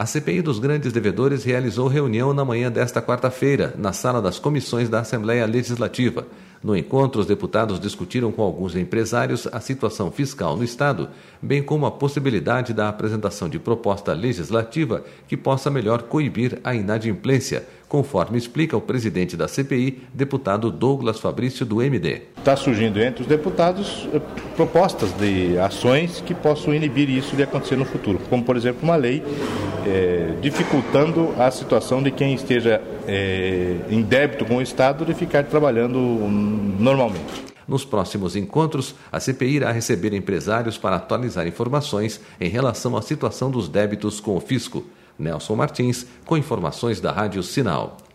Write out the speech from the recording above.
A CPI dos grandes devedores realizou reunião na manhã desta quarta-feira, na sala das comissões da Assembleia Legislativa. No encontro, os deputados discutiram com alguns empresários a situação fiscal no Estado, bem como a possibilidade da apresentação de proposta legislativa que possa melhor coibir a inadimplência, conforme explica o presidente da CPI, deputado Douglas Fabrício, do MD. Está surgindo entre os deputados propostas de ações que possam inibir isso de acontecer no futuro, como, por exemplo, uma lei dificultando a situação de quem esteja em débito com o Estado de ficar trabalhando normalmente. Nos próximos encontros, a CPI irá receber empresários para atualizar informações em relação à situação dos débitos com o fisco. Nelson Martins, com informações da Rádio Sinal.